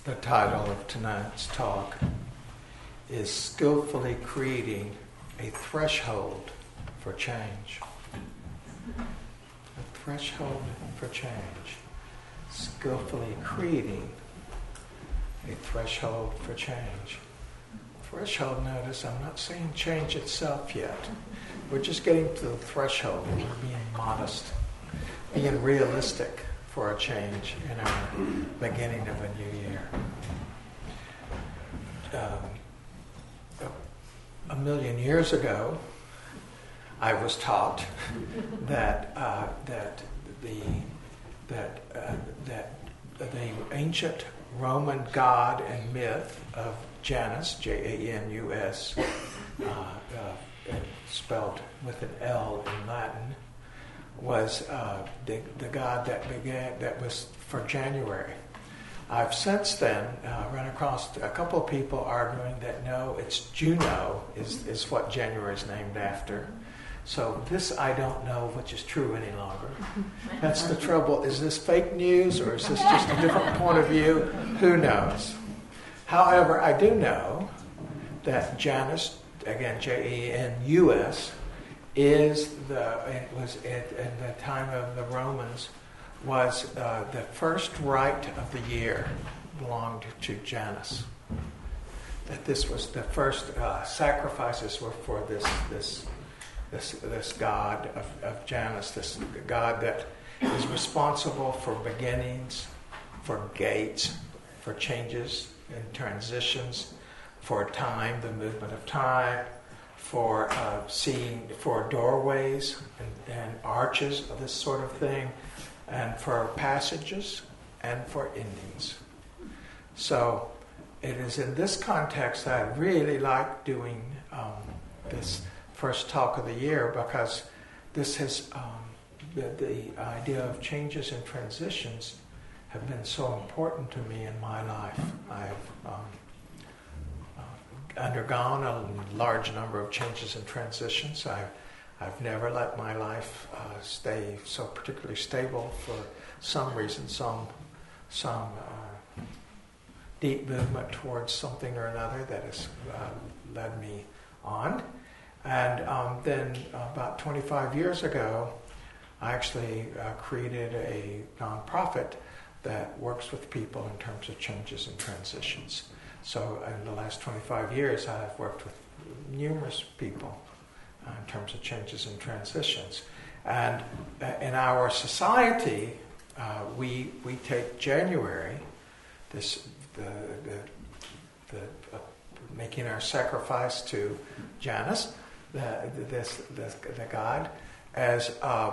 The title of tonight's talk is Skillfully Creating a Threshold for Change. A threshold for change. Skillfully creating a threshold for change. Threshold, notice, I'm not saying change itself yet. We're just getting to the threshold. We're being modest, being realistic for a change in our beginning of a new year. A million years ago, I was taught that the ancient Roman god and myth of Janus, Janus, spelled with an L in Latin, was the god that was for January. I've since then run across a couple of people arguing that no, it's Juno is what January is named after. So this I don't know which is true any longer. That's the trouble. Is this fake news or is this just a different point of view? Who knows? However, I do know that Janus, again Janus, was at the time of the Romans was the first rite of the year belonged to Janus. That this was the first sacrifices were for this god of Janus, this god that is responsible for beginnings, for gates, for changes and transitions, for time, the movement of time, for for doorways and arches of this sort of thing, and for passages and for endings. So it is in this context that I really like doing this first talk of the year, because this has the idea of changes and transitions have been so important to me in my life. I've undergone a large number of changes and transitions. I've never let my life stay so particularly stable for some reason, some deep movement towards something or another that has led me on. And then about 25 years ago, I actually created a nonprofit that works with people in terms of changes and transitions. So in the last 25 years, I've worked with numerous people in terms of changes and transitions. And in our society, we take January, the making our sacrifice to Janus, the god, as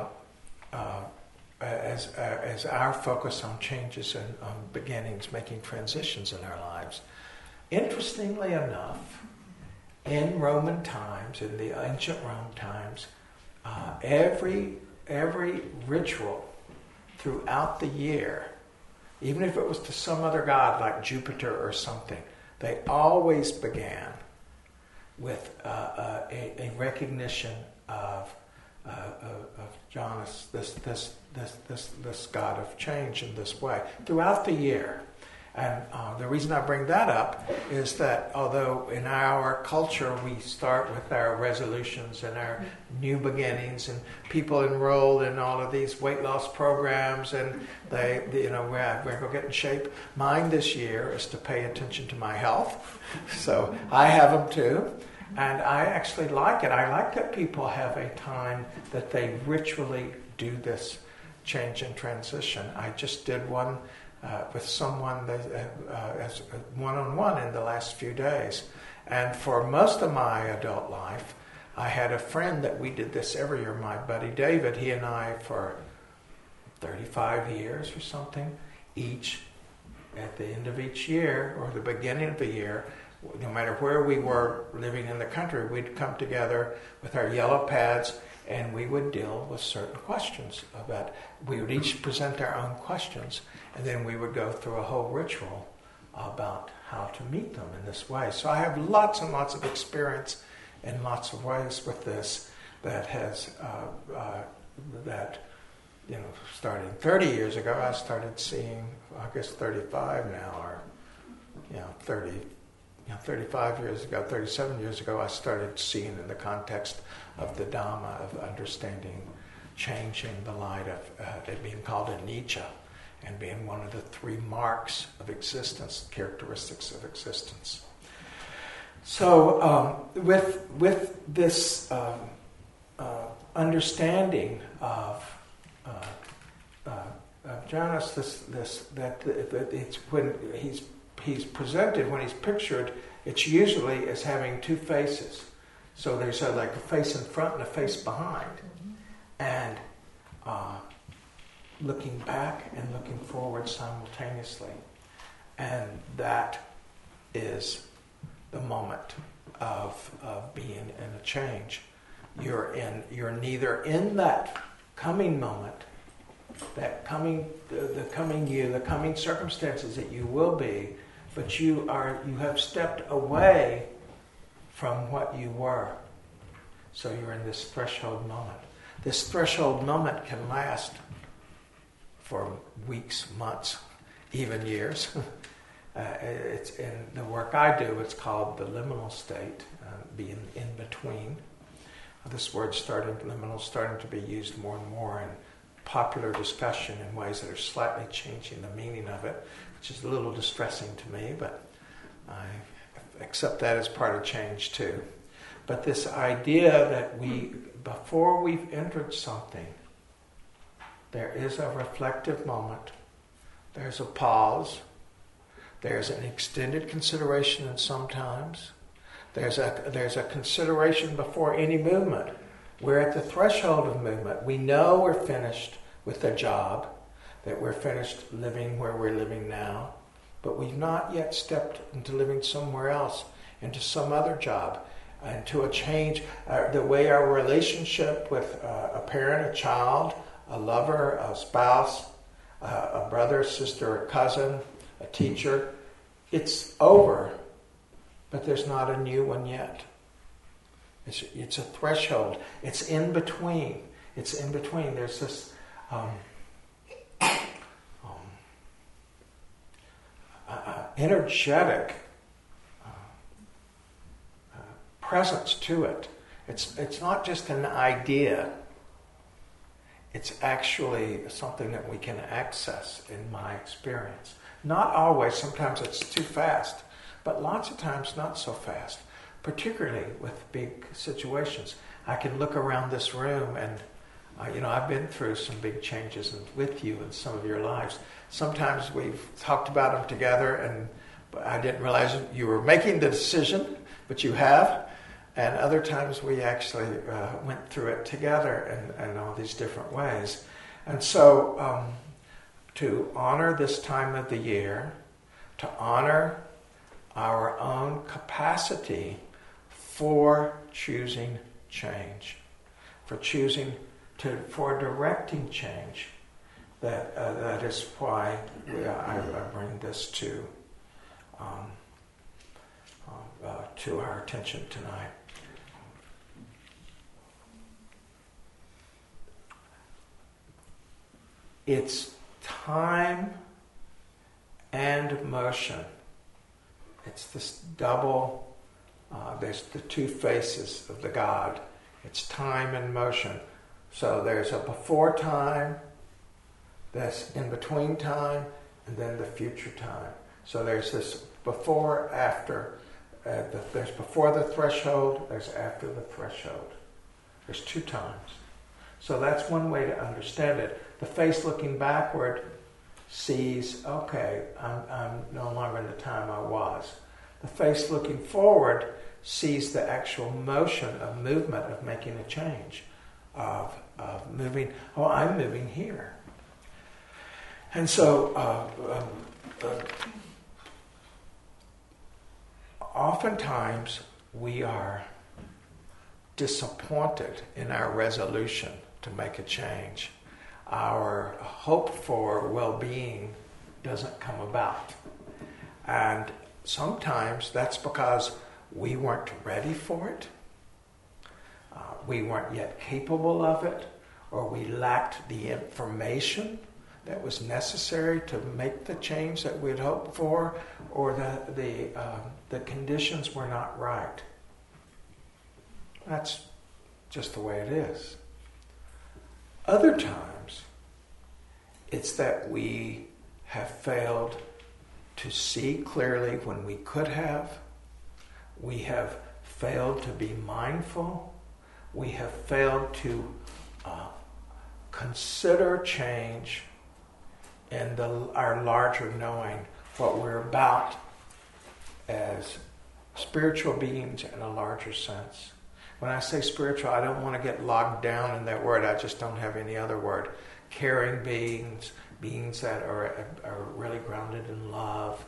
our focus on changes and on beginnings, making transitions in our lives. Interestingly enough, in Roman times, in the ancient Rome times, every ritual throughout the year, even if it was to some other god like Jupiter or something, they always began with a recognition of Janus, this god of change in this way throughout the year. And the reason I bring that up is that although in our culture we start with our resolutions and our new beginnings, and people enrolled in all of these weight loss programs, and we're going to get in shape. Mine this year is to pay attention to my health, so I have them too. And I actually like it. I like that people have a time that they ritually do this change and transition. I just did one with someone as one-on-one in the last few days. And for most of my adult life, I had a friend that we did this every year, my buddy David. He and I, for 35 years or something, each, at the end of each year, or the beginning of the year, no matter where we were living in the country, we'd come together with our yellow pads and we would deal with certain questions we would each present our own questions, and then we would go through a whole ritual about how to meet them in this way. So I have lots and lots of experience in lots of ways with this that has, starting 30 years ago, I started seeing, I guess 35 now, or 35 years ago, 37 years ago, I started seeing in the context of the Dhamma, of understanding change in the light of it being called anicca and being one of the three marks of existence, characteristics of existence. So with this understanding of Janus, that it's when he's presented, when he's pictured, it's usually as having two faces. So there's like a face in front and a face behind, and looking back and looking forward simultaneously, and that is the moment of being in a change. You're neither in that coming moment, that coming the coming you, the coming circumstances that you will be, but you have stepped away from what you were. So you're in this threshold moment. This threshold moment can last for weeks, months, even years. It's in the work I do. It's called the liminal state, being in between. This word liminal, starting to be used more and more in popular discussion in ways that are slightly changing the meaning of it, which is a little distressing to me, but I accept that as part of change too. But this idea that before we've entered something, there is a reflective moment, there's a pause, there's an extended consideration, and sometimes there's a consideration before any movement. We're at the threshold of movement. We know we're finished with the job, that we're finished living where we're living now, but we've not yet stepped into living somewhere else, into some other job, into a change, the way our relationship with a parent, a child, a lover, a spouse, a brother, sister, a cousin, a teacher, it's over, but there's not a new one yet. It's a threshold. It's in between. It's in between. There's this energetic presence to it. It's not just an idea. It's actually something that we can access, in my experience. Not always. Sometimes it's too fast, but lots of times not so fast. Particularly with big situations. I can look around this room and, I've been through some big changes with you in some of your lives. Sometimes we've talked about them together and I didn't realize you were making the decision, but you have. And other times we actually went through it together in all these different ways. And so to honor this time of the year, to honor our own capacity for choosing change, for directing change. That is why I bring this to our attention tonight. It's time and motion. It's this double, there's the two faces of the God. It's time and motion. So there's a before time, this in between time, and then the future time. So there's this before, after. There's before the threshold, there's after the threshold. There's two times. So that's one way to understand it. The face looking backward sees, okay, I'm no longer in the time I was. The face looking forward sees the actual motion of movement, of making a change, of moving, I'm moving here. And so oftentimes we are disappointed in our resolution to make a change. Our hope for well-being doesn't come about. And sometimes that's because we weren't ready for it, we weren't yet capable of it, or we lacked the information that was necessary to make the change that we'd hoped for, or the conditions were not right. That's just the way it is. Other times, it's that we have failed to see clearly when we could have. We have failed to be mindful. We have failed to consider change in our larger knowing, what we're about as spiritual beings in a larger sense. When I say spiritual, I don't want to get locked down in that word. I just don't have any other word. Caring beings, beings that are really grounded in love,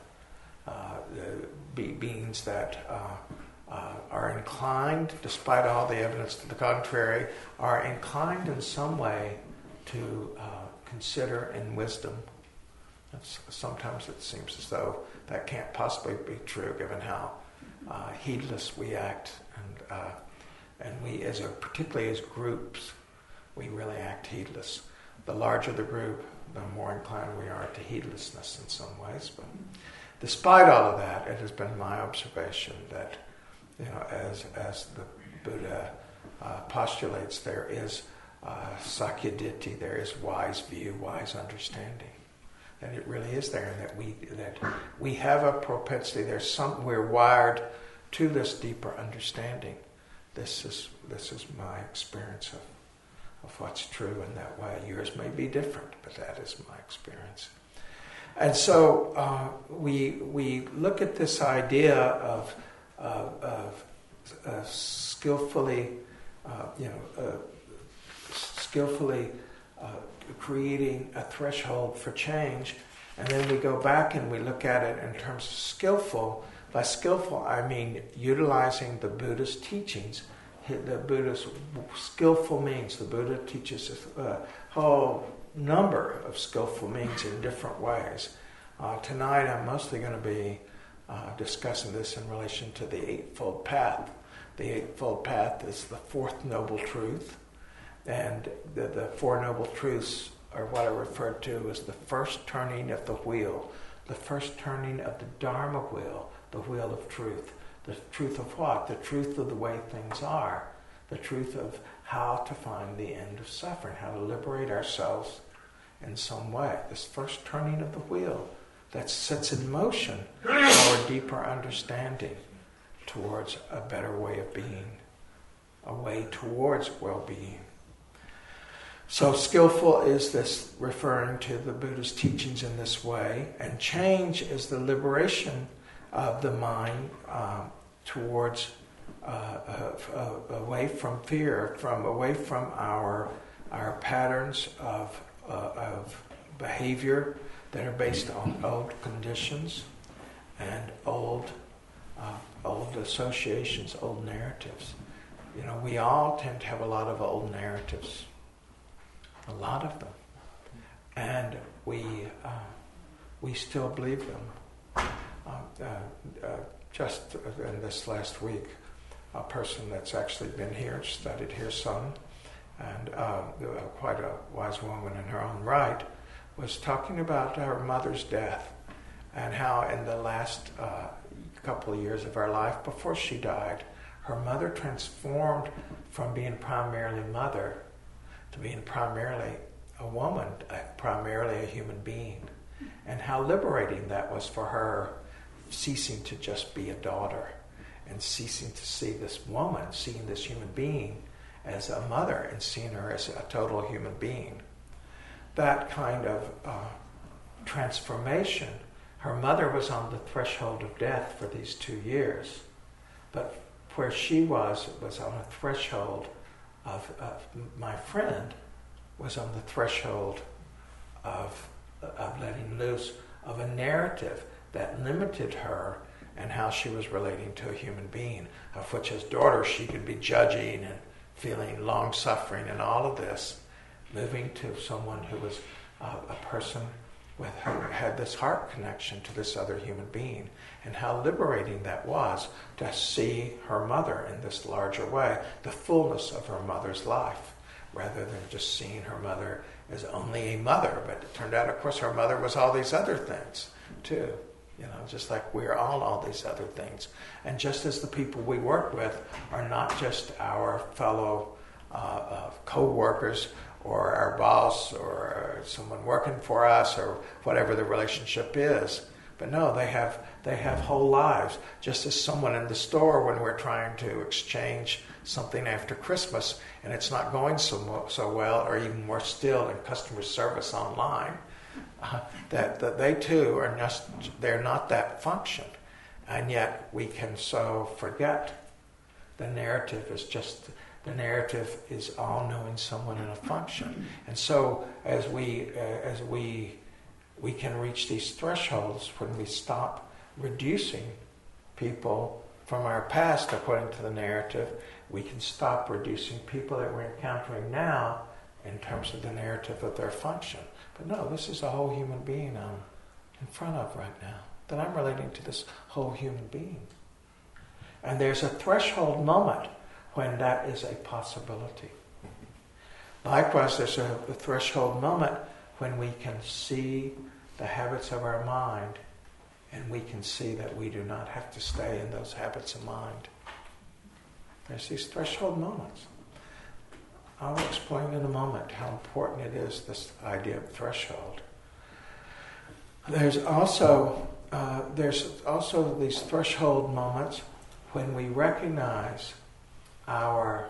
beings that are inclined, despite all the evidence to the contrary, are inclined in some way to consider in wisdom. Sometimes it seems as though that can't possibly be true, given how heedless we act, and we, particularly as groups, we really act heedless. The larger the group, the more inclined we are to heedlessness in some ways. But despite all of that, it has been my observation that, as the Buddha postulates, there is Sakyaditi, there is wise view, wise understanding. That it really is there, and that we have a propensity. We're wired to this deeper understanding. This is my experience of what's true in that way. Yours may be different, but that is my experience. And so we look at this idea of skillfully creating a threshold for change, and then we go back and we look at it in terms of skillful. By skillful, I mean utilizing the Buddha's teachings. The Buddha's skillful means. The Buddha teaches a whole number of skillful means in different ways. Tonight I'm mostly going to be discussing this in relation to the Eightfold Path. The Eightfold Path is the fourth noble truth, and the Four Noble Truths are what I refer to as the first turning of the wheel, the first turning of the Dharma wheel, the wheel of truth. The truth of what? The truth of the way things are. The truth of how to find the end of suffering, how to liberate ourselves in some way. This first turning of the wheel that sets in motion our deeper understanding towards a better way of being, a way towards well-being. So skillful is this referring to the Buddha's teachings in this way, and change is the liberation of the mind towards away from fear, away from our patterns of behavior that are based on old conditions and old associations, old narratives. We all tend to have a lot of old narratives, a lot of them, and we still believe them. Just in this last week, a person that's actually been here, studied here some, and quite a wise woman in her own right, was talking about her mother's death and how in the last couple of years of her life before she died, her mother transformed from being primarily mother to being primarily a woman, primarily a human being, and how liberating that was for her, ceasing to just be a daughter and ceasing to see this woman, seeing this human being as a mother and seeing her as a total human being. That kind of transformation, her mother was on the threshold of death for these 2 years, but where she was on a threshold of my friend was on the threshold of letting loose of a narrative that limited her and how she was relating to a human being, of which as daughter she could be judging and feeling long-suffering and all of this, moving to someone who was a person who had this heart connection to this other human being, and how liberating that was to see her mother in this larger way, the fullness of her mother's life, rather than just seeing her mother as only a mother. But it turned out, of course, her mother was all these other things too. Just like we're all these other things. And just as the people we work with are not just our fellow co-workers or our boss or someone working for us or whatever the relationship is, but no, they have whole lives. Just as someone in the store, when we're trying to exchange something after Christmas and it's not going so well, or even more still in customer service online, that they too they're not that function. And yet we can so forget the narrative is all knowing someone in a function. And so as we can reach these thresholds when we stop reducing people from our past according to the narrative, we can stop reducing people that we're encountering now in terms of the narrative of their function. But no, this is a whole human being I'm in front of right now, that I'm relating to this whole human being. And there's a threshold moment when that is a possibility. Likewise, there's a threshold moment when we can see the habits of our mind, and we can see that we do not have to stay in those habits of mind. There's these threshold moments. I'll explain in a moment how important it is, this idea of threshold. There's also these threshold moments when we recognize our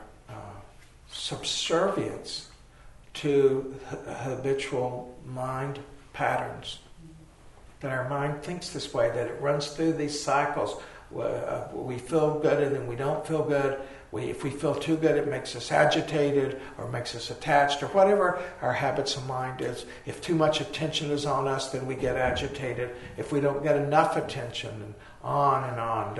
subservience to habitual mind patterns. That our mind thinks this way, that it runs through these cycles. We feel good and then we don't feel good. If we feel too good, it makes us agitated or makes us attached or whatever our habits of mind is. If too much attention is on us, then we get agitated. If we don't get enough attention, and on,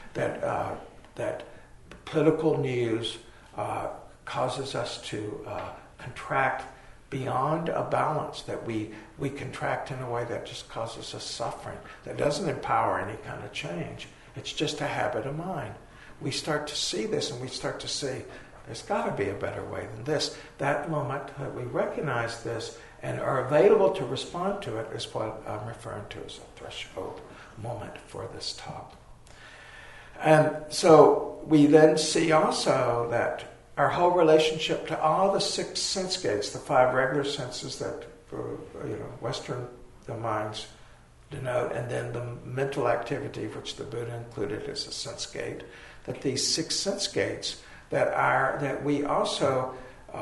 that political news causes us to contract beyond a balance, that we contract in a way that just causes us suffering, that doesn't empower any kind of change. It's just a habit of mind. We start to see this and we start to see there's got to be a better way than this. That moment that we recognize this and are available to respond to it is what I'm referring to as a threshold moment for this talk. And so we then see also that our whole relationship to all the 6 sense gates, the 5 regular senses that Western minds denote, and then the mental activity, which the Buddha included as a sense gate, that these 6 sense gates that we also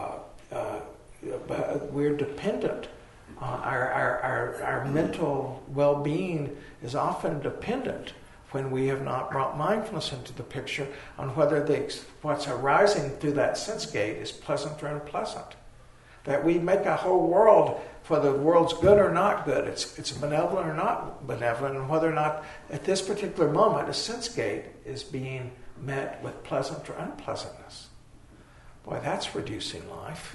we're dependent on our mental well-being is often dependent, when we have not brought mindfulness into the picture, on whether what's arising through that sense gate is pleasant or unpleasant. That we make a whole world, whether the world's good or not good, it's benevolent or not benevolent, and whether or not at this particular moment a sense gate is being met with pleasant or unpleasantness. Boy, that's reducing life.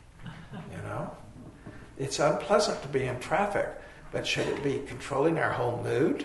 It's unpleasant to be in traffic, but should it be controlling our whole mood?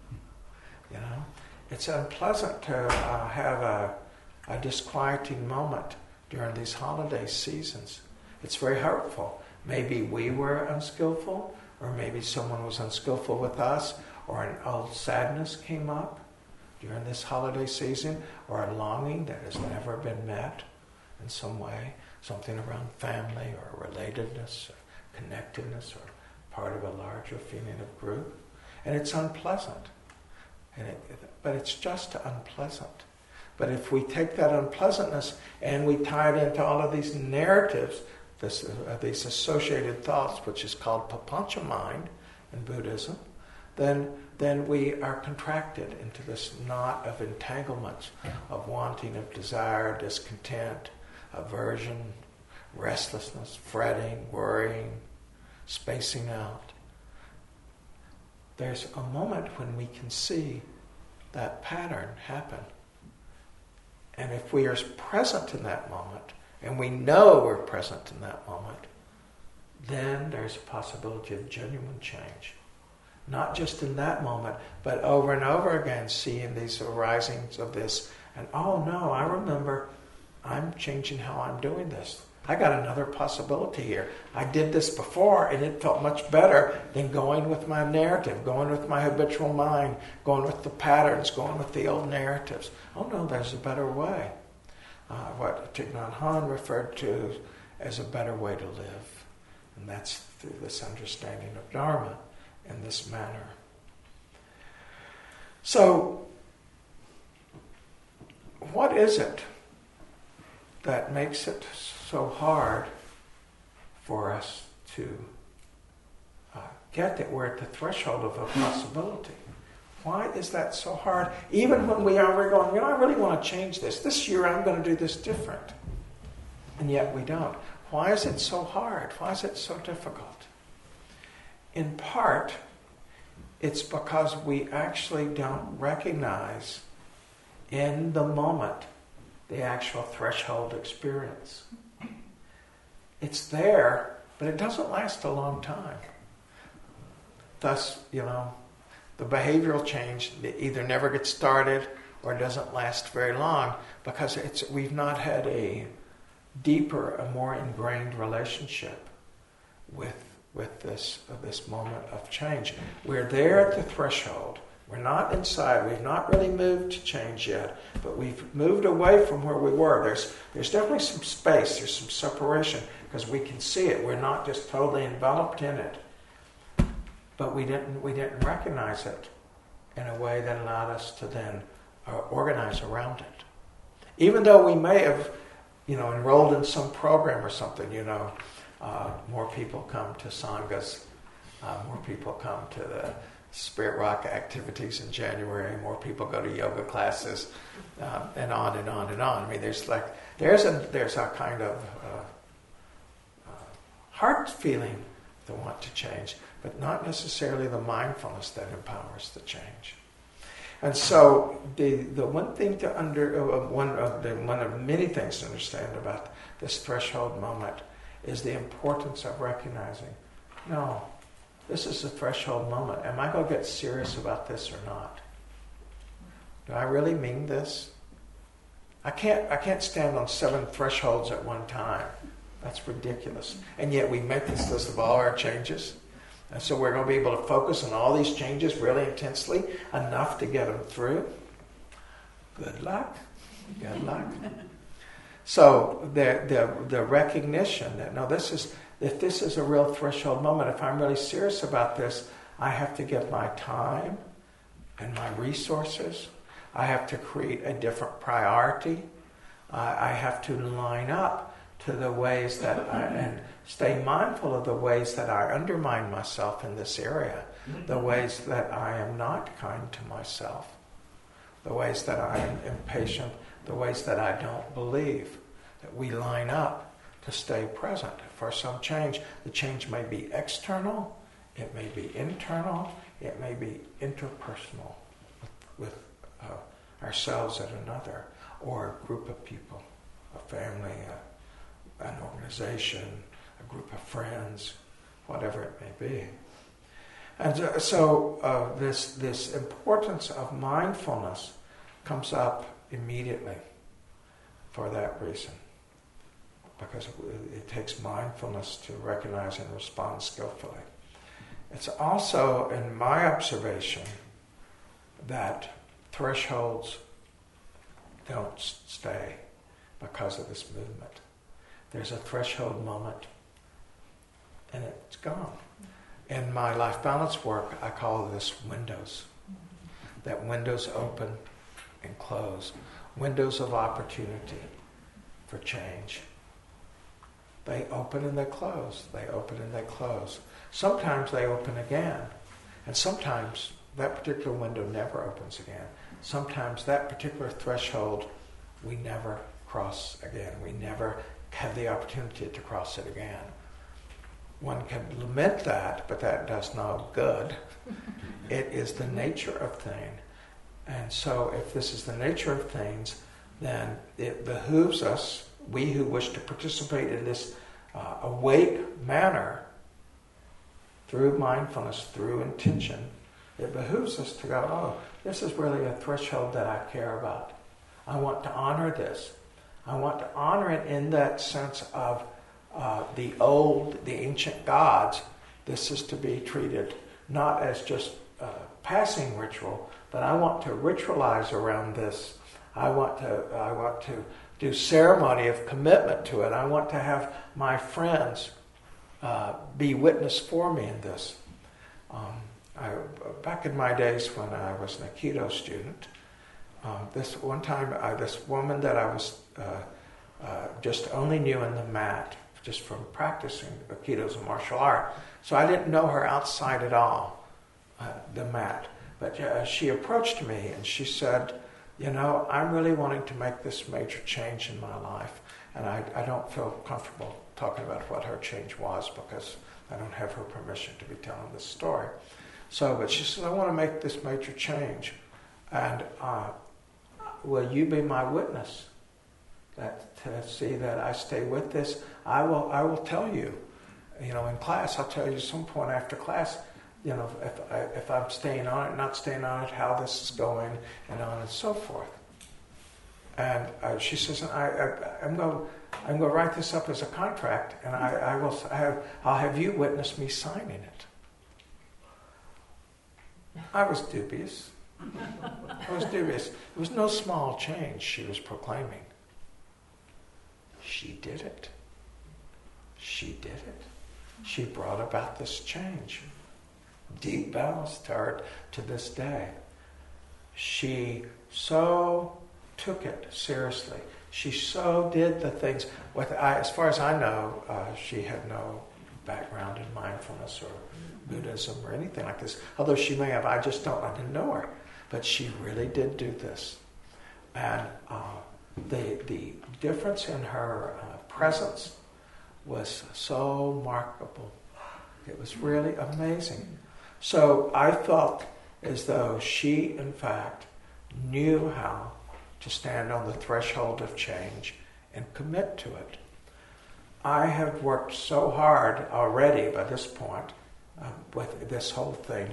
It's unpleasant to have a disquieting moment during these holiday seasons. It's very hurtful. Maybe we were unskillful, or maybe someone was unskillful with us, or an old sadness came up during this holiday season, or a longing that has never been met in some way, something around family or relatedness or connectedness or part of a larger feeling of group. And it's unpleasant. But it's just unpleasant. But if we take that unpleasantness and we tie it into all of these narratives, these associated thoughts, which is called papancha mind in Buddhism, then we are contracted into this knot of entanglements, of wanting, of desire, discontent, aversion, restlessness, fretting, worrying, spacing out. There's a moment when we can see that pattern happen. And if we are present in that moment, and we know we're present in that moment, then there's a possibility of genuine change. Not just in that moment, but over and over again, seeing these arisings of this. And oh no, I remember I'm changing how I'm doing this. I got another possibility here. I did this before and it felt much better than going with my narrative, going with my habitual mind, going with the patterns, going with the old narratives. Oh no, there's a better way. What Thich Nhat Hanh referred to as a better way to live. And that's through this understanding of Dharma in this manner. So, what is it that makes it so hard for us to get that we're at the threshold of a possibility? Why is that so hard? Even when we're going, I really want to change this. This year I'm going to do this different. And yet we don't. Why is it so hard? Why is it so difficult? In part, it's because we actually don't recognize in the moment the actual threshold experience. It's there, but it doesn't last a long time. Thus, the behavioral change either never gets started or doesn't last very long because we've not had a deeper, a more ingrained relationship with this moment of change. We're there at the threshold. We're not inside. We've not really moved to change yet, but we've moved away from where we were. There's definitely some space. There's some separation because we can see it. We're not just totally enveloped in it. But we didn't recognize it in a way that allowed us to then organize around it. Even though we may have, enrolled in some program or something, more people come to Sanghas, more people come to the Spirit Rock activities in January, more people go to yoga classes, and on and on and on. I mean, there's a kind of heart feeling to want to change, but not necessarily the mindfulness that empowers the change. And so the one thing to one of many things to understand about this threshold moment is the importance of recognizing, no, this is a threshold moment. Am I going to get serious about this or not? Do I really mean this? I can't stand on 7 thresholds at one time. That's ridiculous. And yet we make this list of all our changes. And so we're going to be able to focus on all these changes really intensely, enough to get them through. Good luck. Good luck. So the recognition that, no, if this is a real threshold moment, if I'm really serious about this, I have to give my time and my resources. I have to create a different priority. I have to line up to the ways that and stay mindful of the ways that I undermine myself in this area, the ways that I am not kind to myself, the ways that I am impatient, the ways that I don't believe, that we line up to stay present for some change. The change may be external, it may be internal, it may be interpersonal with ourselves and another, or a group of people, a family, an organization, a group of friends, whatever it may be. And so this importance of mindfulness comes up immediately for that reason, because it takes mindfulness to recognize and respond skillfully. It's also, in my observation, that thresholds don't stay because of this movement. There's a threshold moment, and it's gone. In my life balance work, I call this windows. That windows open and close. Windows of opportunity for change. They open and they close. They open and they close. Sometimes they open again. And sometimes that particular window never opens again. Sometimes that particular threshold we never cross again. We never have the opportunity to cross it again. One can lament that, but that does no good. It is the nature of things. And so if this is the nature of things, then it behooves us, we who wish to participate in this awake manner, through mindfulness, through intention, it behooves us to go, oh, this is really a threshold that I care about. I want to honor this. I want to honor it in that sense of the ancient gods, this is to be treated not as just passing ritual, but I want to ritualize around this. I want to do ceremony of commitment to it. I want to have my friends be witness for me in this. Back in my days when I was an Aikido student, this woman that I was just only knew in the mat, just from practicing Aikido as a martial art. So I didn't know her outside at all, the mat. But she approached me and she said, I'm really wanting to make this major change in my life. And I don't feel comfortable talking about what her change was because I don't have her permission to be telling this story. But she said, I want to make this major change. And will you be my witness? To see that I stay with this? I will tell you, in class, I'll tell you some point after class, if I'm staying on it, not staying on it, how this is going, and on and so forth. And she says, I'm going to write this up as a contract, and I'll have you witness me signing it. I was dubious. It was no small change she was proclaiming. She did it. She brought about this change. Deep bows to her to this day. She so took it seriously. She so did the things. As far as I know, she had no background in mindfulness or Buddhism or anything like this. Although she may have, I didn't know her. But she really did do this. And the difference in her presence was so remarkable. It was really amazing. So I felt as though she, in fact, knew how to stand on the threshold of change and commit to it. I have worked so hard already by this point with this whole thing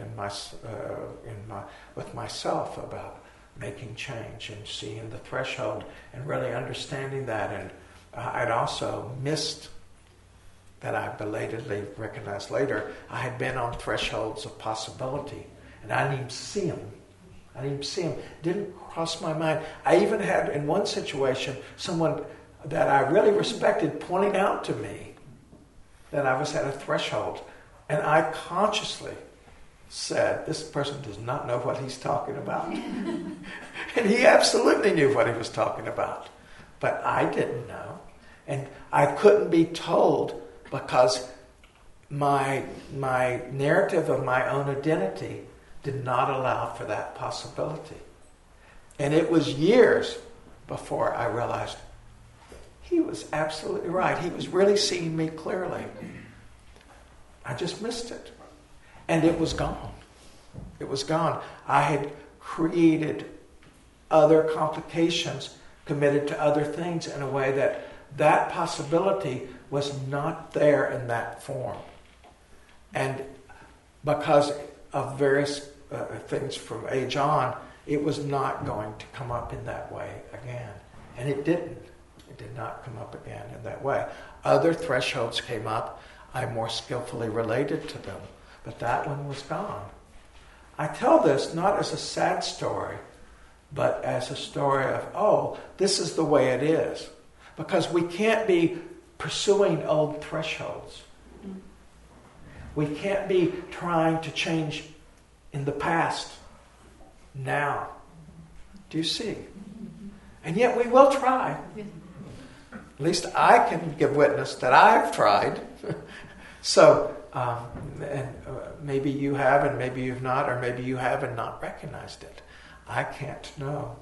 with myself about making change and seeing the threshold and really understanding that. And I'd also missed that I belatedly recognized later. I had been on thresholds of possibility, and I didn't even see them. Didn't cross my mind. I even had, in one situation, someone that I really respected pointing out to me that I was at a threshold. And I consciously said, this person does not know what he's talking about. And he absolutely knew what he was talking about. But I didn't know. And I couldn't be told because my narrative of my own identity did not allow for that possibility. And it was years before I realized he was absolutely right. He was really seeing me clearly. I just missed it. And it was gone. It was gone. I had created other complications, committed to other things in a way that possibility was not there in that form. And because of various things from age on, it was not going to come up in that way again. And it didn't. It did not come up again in that way. Other thresholds came up. I more skillfully related to them. But that one was gone. I tell this not as a sad story, but as a story of, this is the way it is. Because we can't be pursuing old thresholds. We can't be trying to change in the past now. Do you see? And yet we will try. At least I can give witness that I've tried. So, maybe you have and maybe you've not, or maybe you have and not recognized it. I can't know.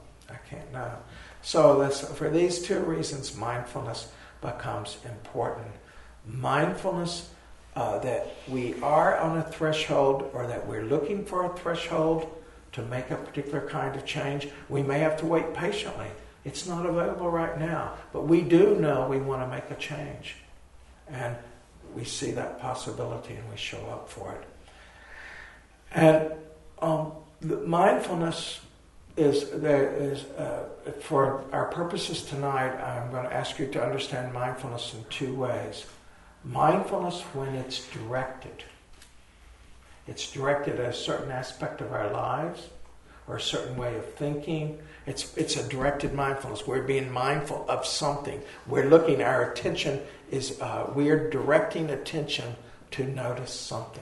So for these two reasons, mindfulness becomes important. Mindfulness that we are on a threshold, or that we're looking for a threshold to make a particular kind of change. We may have to wait patiently. It's not available right now, but we do know we want to make a change. And we see that possibility and we show up for it. And the mindfulness is for our purposes tonight, I'm going to ask you to understand mindfulness in two ways. Mindfulness, when it's directed at a certain aspect of our lives or a certain way of thinking. It's a directed mindfulness. We're being mindful of something. We're looking, our attention is, we're directing attention to notice something.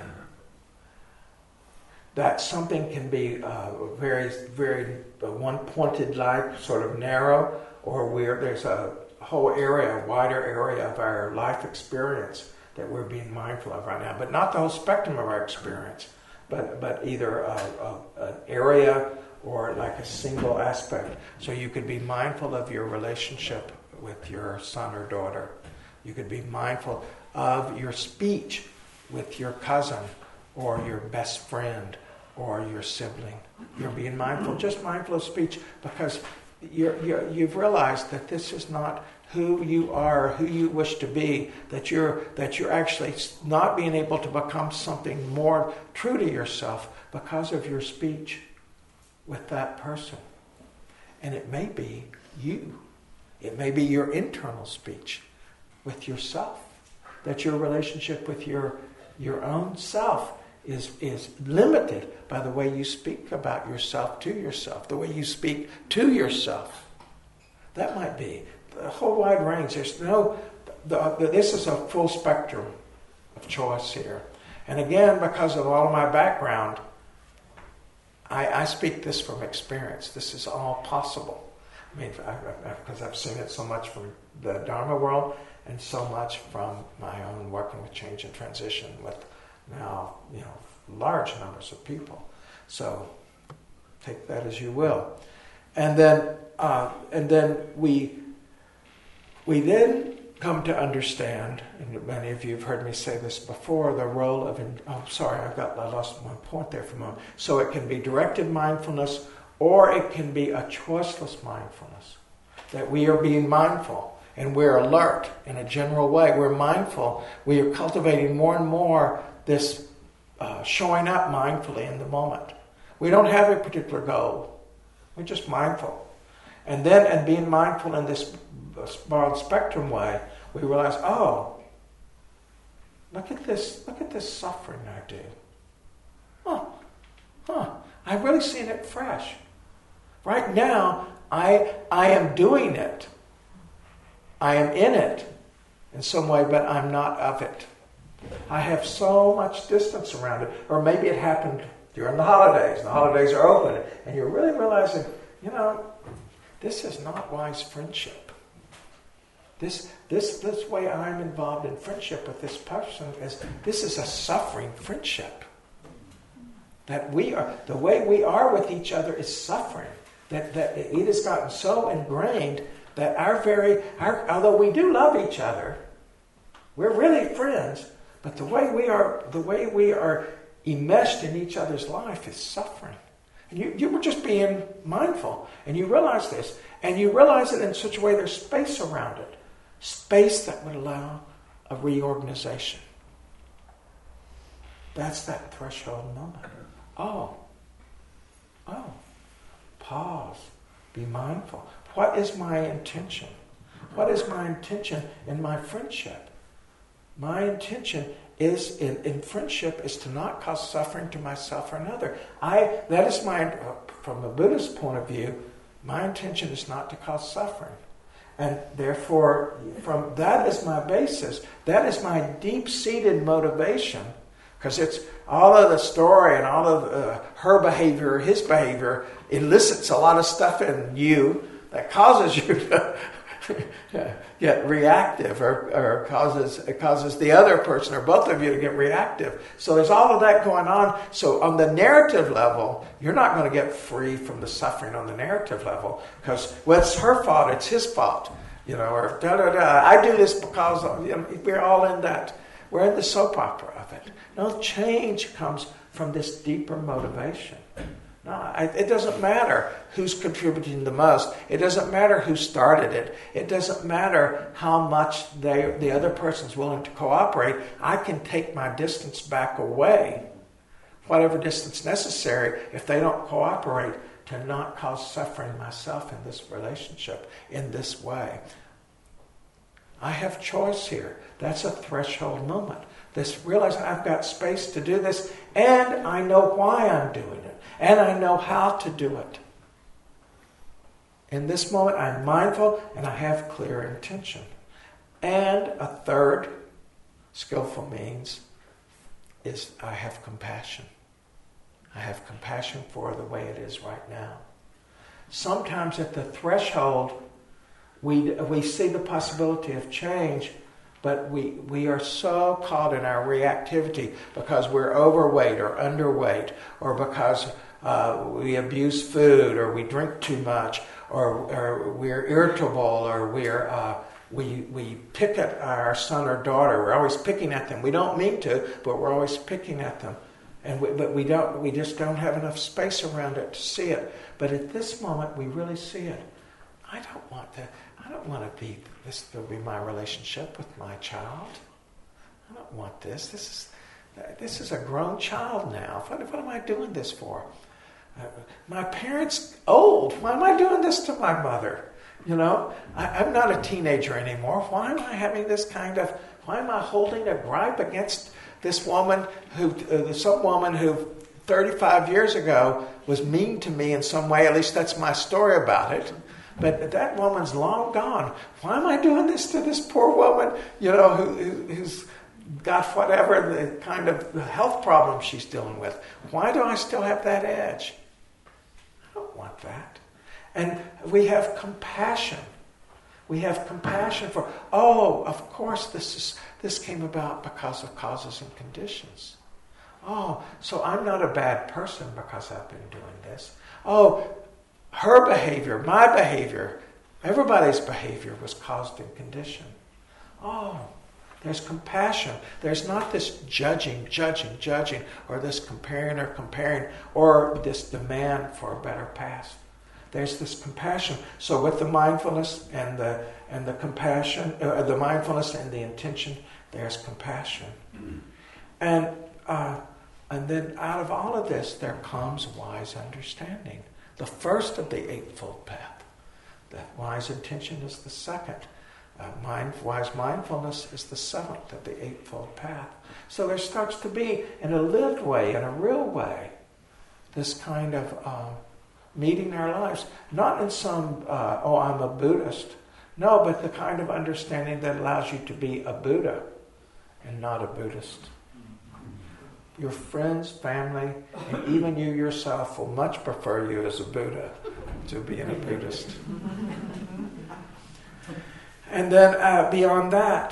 That something can be very, very one-pointed light, sort of narrow, or where there's a whole area, a wider area of our life experience that we're being mindful of right now. But not the whole spectrum of our experience, but either an area or like a single aspect. So you could be mindful of your relationship with your son or daughter. You could be mindful of your speech with your cousin or your best friend or your sibling. You're being mindful, just mindful of speech, because you've realized that this is not who you are, who you wish to be, that you're actually not being able to become something more true to yourself because of your speech with that person. And it may be you. It may be your internal speech with yourself. That your relationship with your own self is limited by the way you speak about yourself to yourself, the way you speak to yourself. That might be a whole wide range. There's this is a full spectrum of choice here. And again, because of all of my background, I speak this from experience. This is all possible. I mean, because I've seen it so much from the Dharma world and so much from my own working with change and transition with now, large numbers of people. So take that as you will. And then we then come to understand, and many of you have heard me say this before, the role of... I lost my point there for a moment. So it can be directed mindfulness, or it can be a choiceless mindfulness. That we are being mindful, and we're alert in a general way. We're mindful. We are cultivating more and more this showing up mindfully in the moment. We don't have a particular goal. We're just mindful. And being mindful in this broad spectrum way, we realize, look at this suffering I do. I've really seen it fresh. Right now, I am doing it. I am in it in some way, but I'm not of it. I have so much distance around it. Or maybe it happened during the holidays. The holidays are open, and you're really realizing, this is not wise friendship. This way I'm involved in friendship with this person this is a suffering friendship. That the way we are with each other is suffering. That it has gotten so ingrained that although we do love each other, we're really friends, but the way we are enmeshed in each other's life is suffering. And you were just being mindful, and you realize this, and you realize it in such a way there's space around it. Space that would allow a reorganization. That's that threshold moment. Pause. Be mindful. What is my intention? What is my intention in my friendship? My intention is in friendship is to not cause suffering to myself or another. That is from a Buddhist point of view, my intention is not to cause suffering. And therefore, that is my basis. That is my deep-seated motivation. Because it's all of the story and all of her behavior, his behavior, elicits a lot of stuff in you that causes you to get reactive, or causes the other person or both of you to get reactive. So there's all of that going on. So on the narrative level, you're not going to get free from the suffering on the narrative level, because it's her fault, it's his fault, or I do this because we're all in that. We're in the soap opera of it. No, change comes from this deeper motivation. No, it doesn't matter who's contributing the most. It doesn't matter who started it. It doesn't matter how much the other person's willing to cooperate. I can take my distance back away, whatever distance necessary, if they don't cooperate, to not cause suffering myself in this relationship in this way. I have choice here. That's a threshold moment. This realize I've got space to do this, and I know why I'm doing it, and I know how to do it. In this moment, I'm mindful and I have clear intention. And a third skillful means is I have compassion. I have compassion for the way it is right now. Sometimes at the threshold, we see the possibility of change, but we are so caught in our reactivity because we're overweight or underweight, or because we abuse food, or we drink too much, or we're irritable, or we pick at our son or daughter. We're always picking at them. We don't mean to, but we're always picking at them. But we just don't have enough space around it to see it. But at this moment, we really see it. I don't want to be this to be my relationship with my child. I don't want this. This is a grown child now. What am I doing this for? My parents old. Why am I doing this to my mother? I'm not a teenager anymore. Why am I having this why am I holding a gripe against this woman some woman who 35 years ago was mean to me in some way? At least that's my story about it. But that woman's long gone. Why am I doing this to this poor woman, who's got whatever the kind of health problem she's dealing with? Why do I still have that edge? I don't want that. And we have compassion. We have compassion for, of course this came about because of causes and conditions. Oh, so I'm not a bad person because I've been doing this. Oh, her behavior, my behavior, everybody's behavior was caused and conditioned. Oh, there's compassion. There's not this judging, or this comparing, or this demand for a better past. There's this compassion. So with the mindfulness and the compassion, the mindfulness and the intention, there's compassion. And then out of all of this, there comes wise understanding. The first of the Eightfold Path. The wise intention is the second. Wise mindfulness is the seventh of the Eightfold Path. So there starts to be, in a lived way, in a real way, this kind of meeting our lives. Not in some, I'm a Buddhist. No, but the kind of understanding that allows you to be a Buddha and not a Buddhist. Your friends, family, and even you yourself will much prefer you as a Buddha to being a Buddhist. And then beyond that,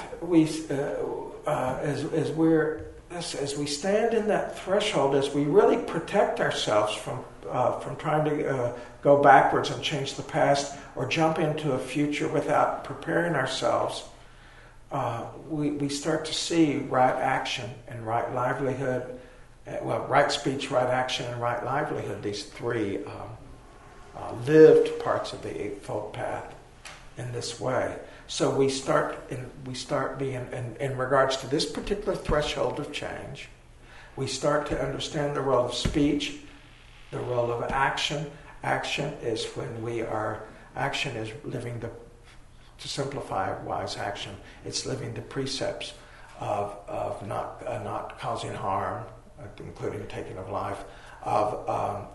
as we stand in that threshold, as we really protect ourselves from trying to go backwards and change the past, or jump into a future without preparing ourselves, we start to see right action and right livelihood, right speech, right action, and right livelihood, these three lived parts of the Eightfold Path in this way. So we start being, in regards to this particular threshold of change, we start to understand the role of speech, the role of action. Action is action is living to simplify wise action, it's living the precepts of not causing harm, including taking of life, of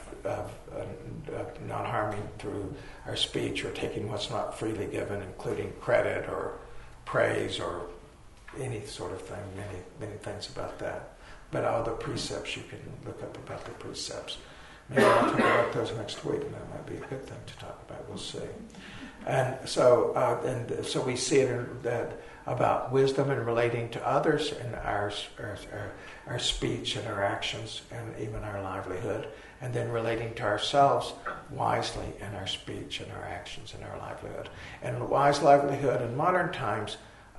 not harming through our speech, or taking what's not freely given, including credit or praise or any sort of thing, many things about that. But all the precepts, you can look up about the precepts. Maybe I'll talk about those next week, and that might be a good thing to talk about. We'll see. And so we see it about wisdom and relating to others in our speech and our actions and even our livelihood, and then relating to ourselves wisely in our speech and our actions and our livelihood. And wise livelihood in modern times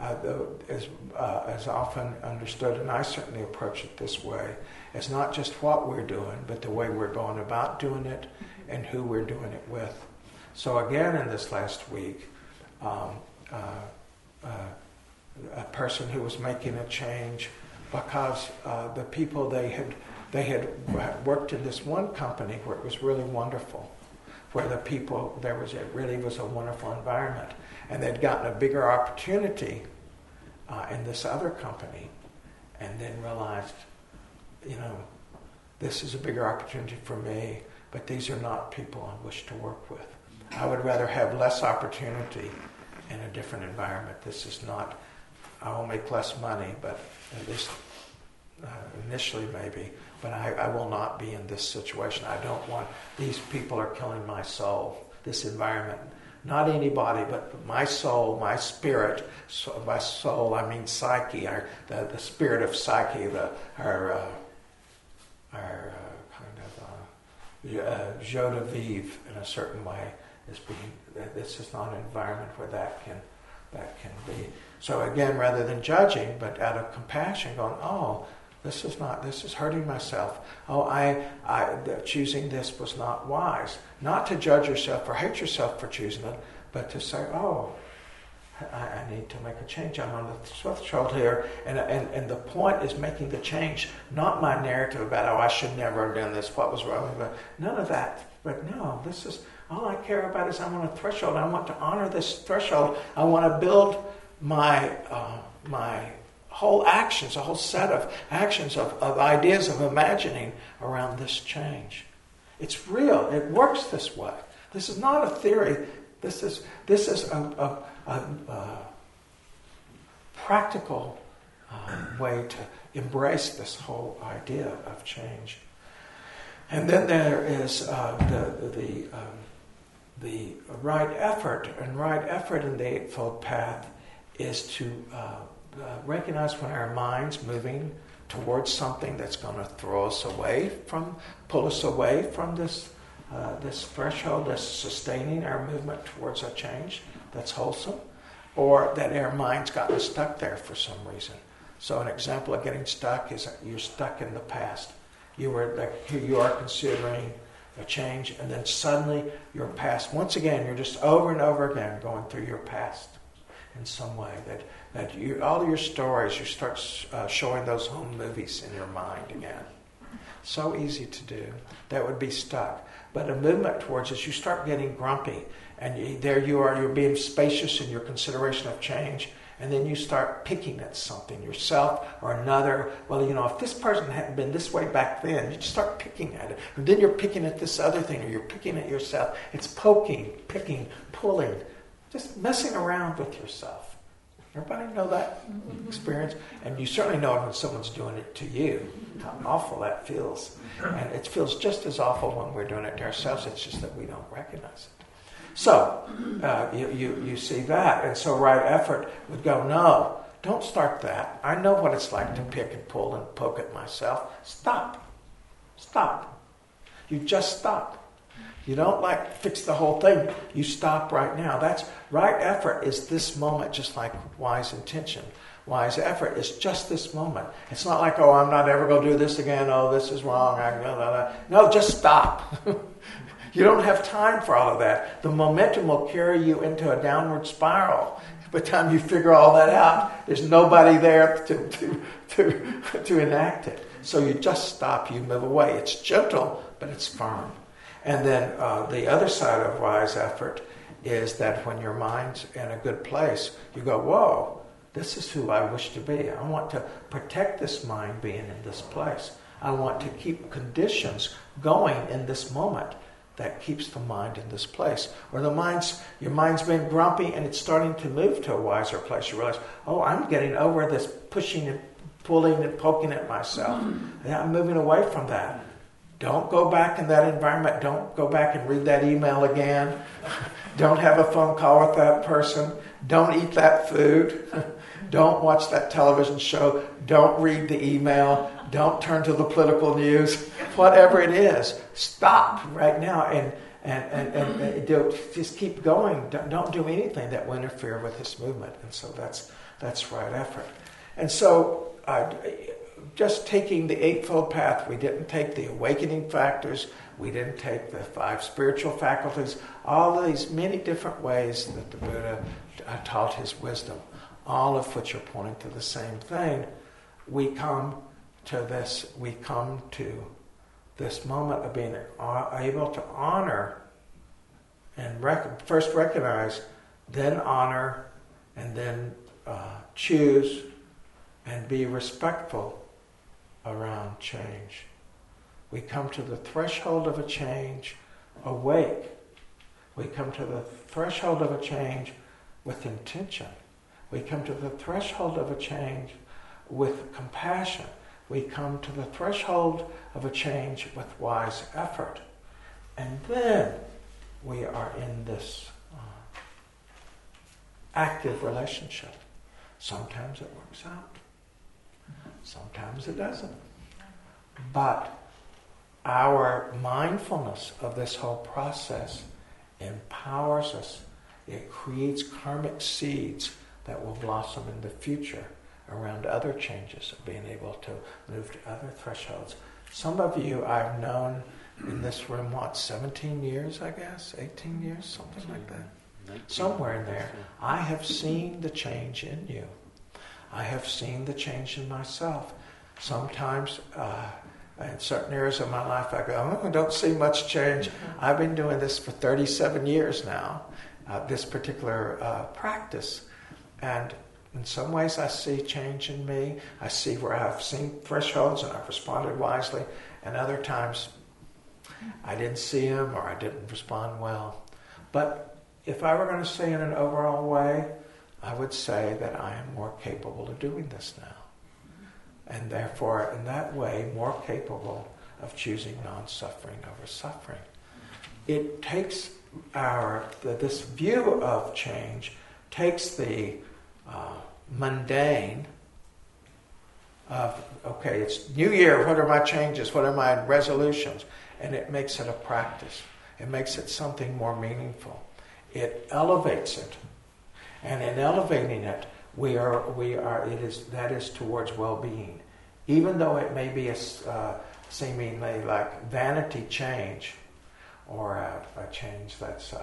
is often understood, and I certainly approach it this way, as not just what we're doing, but the way we're going about doing it and who we're doing it with. So again, in this last week, a person who was making a change because the people they had worked in this one company where it was really wonderful where the people, it really was a wonderful environment. And they'd gotten a bigger opportunity in this other company, and then realized, this is a bigger opportunity for me, but these are not people I wish to work with. I would rather have less opportunity in a different environment. This is not, I will make less money, but at least initially maybe, but I will not be in this situation. I don't want, these people are killing my soul, this environment. Not anybody, but my soul, my spirit. So by soul, I mean psyche, the spirit of psyche, our joie de vivre in a certain way is being. This is not an environment where that can be. So again, rather than judging, but out of compassion, going, oh, this is hurting myself. Oh, choosing this was not wise. Not to judge yourself or hate yourself for choosing it, but to say, oh, I need to make a change. I'm on the threshold here. And the point is making the change, not my narrative about, oh, I should never have done this, what was wrong with it. None of that. But no, this is, all I care about is I'm on a threshold. I want to honor this threshold. I want to build my whole actions, a whole set of actions, of ideas, of imagining around this change. It's real. It works this way. This is not a theory. This is a practical way to embrace this whole idea of change. And then there is the right effort, and right effort in the Eightfold Path is to recognize when our mind's moving towards something that's going to throw us away from, pull us away from this threshold that's sustaining our movement towards a change that's wholesome, or that our mind's gotten stuck there for some reason. So an example of getting stuck is you're stuck in the past. You are considering a change, and then suddenly your past, once again, you're just over and over again going through your past in some way. That all your stories, you start showing those home movies in your mind again. So easy to do. That would be stuck. But a movement towards this, you start getting grumpy, and there you are, you're being spacious in your consideration of change, and then you start picking at something, yourself or another. Well, if this person hadn't been this way back then, you just start picking at it. And then you're picking at this other thing, or you're picking at yourself. It's poking, picking, pulling, just messing around with yourself. Everybody know that experience? And you certainly know it when someone's doing it to you, how awful that feels. And it feels just as awful when we're doing it to ourselves. It's just that we don't recognize it. So you see that. And so right effort would go, no, don't start that. I know what it's like to pick and pull and poke at myself. Stop. You just stop. You don't fix the whole thing. You stop right now. That's right effort is this moment, just like wise intention. Wise effort is just this moment. It's not like, oh, I'm not ever going to do this again. Oh, this is wrong. No, just stop. You don't have time for all of that. The momentum will carry you into a downward spiral. By the time you figure all that out, there's nobody there to enact it. So you just stop. You move away. It's gentle, but it's firm. And then the other side of wise effort is that when your mind's in a good place, you go, whoa, this is who I wish to be. I want to protect this mind being in this place. I want to keep conditions going in this moment that keeps the mind in this place. Or your mind's been grumpy and it's starting to move to a wiser place. You realize, oh, I'm getting over this pushing and pulling and poking at myself. And I'm moving away from that. Don't go back in that environment. Don't go back and read that email again. Don't have a phone call with that person. Don't eat that food. Don't watch that television show. Don't read the email. Don't turn to the political news. Whatever it is, stop right now and just keep going. Don't do anything that will interfere with this movement. And so that's right effort. And so just taking the Eightfold Path, we didn't take the awakening factors, we didn't take the 5 spiritual faculties, all of these many different ways that the Buddha taught his wisdom, all of which are pointing to the same thing. We come to this moment of being able to honor and first recognize, then honor, and then choose and be respectful around change. We come to the threshold of a change awake. We come to the threshold of a change with intention. We come to the threshold of a change with compassion. We come to the threshold of a change with wise effort. And then we are in this active relationship. Sometimes it works out. Sometimes it doesn't. But our mindfulness of this whole process empowers us. It creates karmic seeds that will blossom in the future around other changes of being able to move to other thresholds. Some of you I've known in this room, 17 years, I guess? 18 years? Something like that. Somewhere in there. I have seen the change in you. I have seen the change in myself. Sometimes in certain areas of my life I go, I don't see much change. I've been doing this for 37 years now, this particular practice. And in some ways I see change in me. I see where I've seen thresholds and I've responded wisely. And other times I didn't see them or I didn't respond well. But if I were going to say in an overall way, I would say that I am more capable of doing this now. And therefore, in that way, more capable of choosing non-suffering over suffering. It takes this view of change, takes the mundane of, okay, it's New Year, what are my changes, what are my resolutions? And it makes it a practice. It makes it something more meaningful. It elevates it. And in elevating it, that is towards well-being. Even though it may be a seemingly like vanity change, or a change that's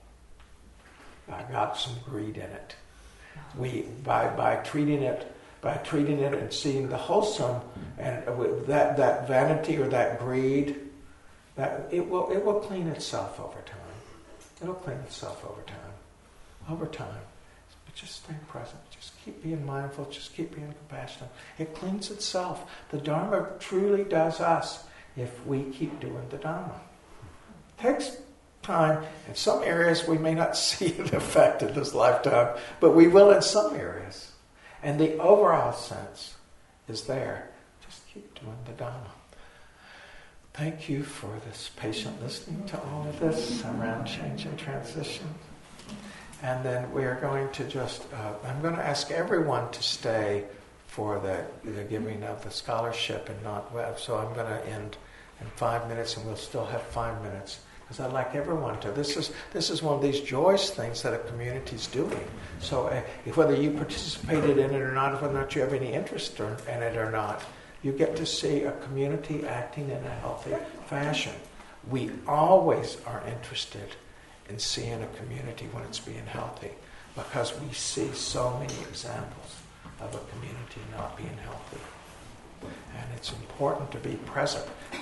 got some greed in it. By treating it and seeing the wholesome, and that vanity or that greed, that it will clean itself over time. It'll clean itself over time. Over time. But just stay present. Just keep being mindful. Just keep being compassionate. It cleans itself. The Dharma truly does us if we keep doing the Dharma. It takes time. In some areas we may not see the effect in this lifetime, but we will in some areas. And the overall sense is there. Just keep doing the Dharma. Thank you for this patient listening to all of this around change and transition. And then we are going to I'm going to ask everyone to stay for the giving of the scholarship and not web. So I'm going to end in 5 minutes, and we'll still have 5 minutes. Because I'd like everyone to. This is one of these joyous things that a community is doing. So whether you participated in it or not, whether or not you have any interest in it or not, you get to see a community acting in a healthy fashion. We always are interested in seeing a community when it's being healthy, because we see so many examples of a community not being healthy. And it's important to be present.